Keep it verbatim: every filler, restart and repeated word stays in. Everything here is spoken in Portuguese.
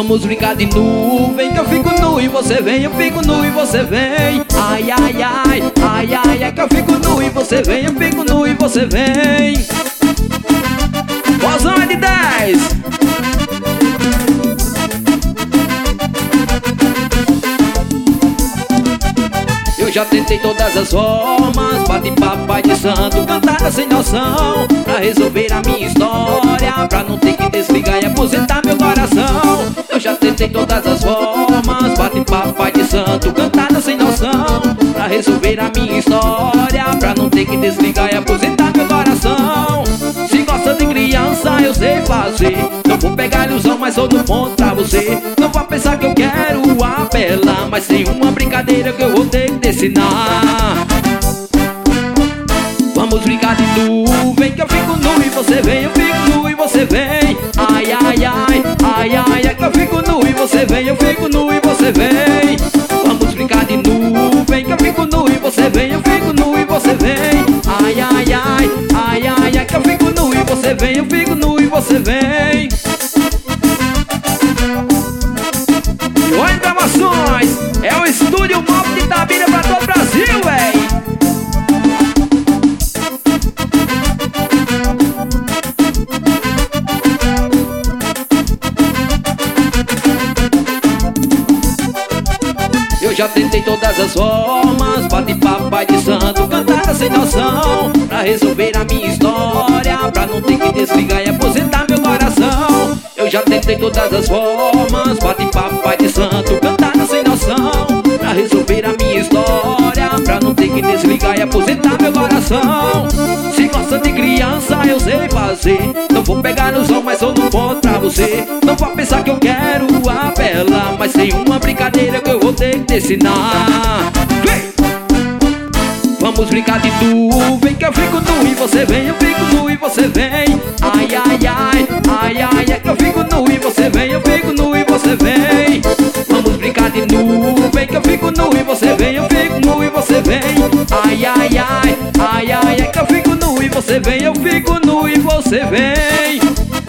Vamos brincar de nuvem, que eu fico nu e você vem, eu fico nu e você vem. Ai, ai, ai, ai, ai, ai, que eu fico nu e você vem, eu fico nu e você vem. Vozão é de dez. Eu já tentei todas as formas, bate papai de santo, cantada sem noção, pra resolver a minha história, pra não ter que desligar e aposentar meu coração. Eu já tentei todas as formas, bate papai de santo, cantada sem noção, pra resolver a minha história, pra não ter que desligar e aposentar meu coração. Se gosta de criança, eu sei fazer. Não vou pegar ilusão, mas sou do ponto pra você. Não vá pensar que eu quero apelar, mas tem uma brincadeira que eu vou ter que te ensinar. Vamos brincar de nuvem, que eu fico nu e você vem, eu fico nu e você vem. Ai, ai, ai, ai, ai, ai, que eu fico nu e você vem, eu fico nu e você vem. Vamos brincar de nuvem, que eu fico nu e você vem, eu fico nu e você vem. Ai, ai, ai, ai, ai, ai, que eu fico nu e você vem, eu fico nu e você vem. E olha gravações, é o estúdio Móvel de Itabira pra todo o Brasil, véi. Eu já tentei todas as formas, bate papai de santo, cantada sem noção, pra resolver a minha história, pra não ter que desligar e aposentar meu coração. Eu já tentei todas as formas, bate papai de santo, cantada sem noção, pra resolver a minha história, pra não ter que desligar e aposentar meu coração. Se gosta de criança, eu sei fazer. Não vou pegar no som, mas sou no ponto pra você. Não vá pensar que eu quero apelar, mas tem uma brincadeira que eu vou ter que te ensinar. Vem! Vamos brincar de nuvem, que eu fico nu e você vem, eu fico nu e você vem. Ai, ai, ai, ai, ai, ai, que eu fico nu e você vem, eu fico nu e você vem. Vamos brincar de nuvem, que eu fico nu e você vem, eu fico nu e você vem. Ai, ai, ai, ai, ai, ai, que eu fico nu e você vem, eu fico nu e você vem.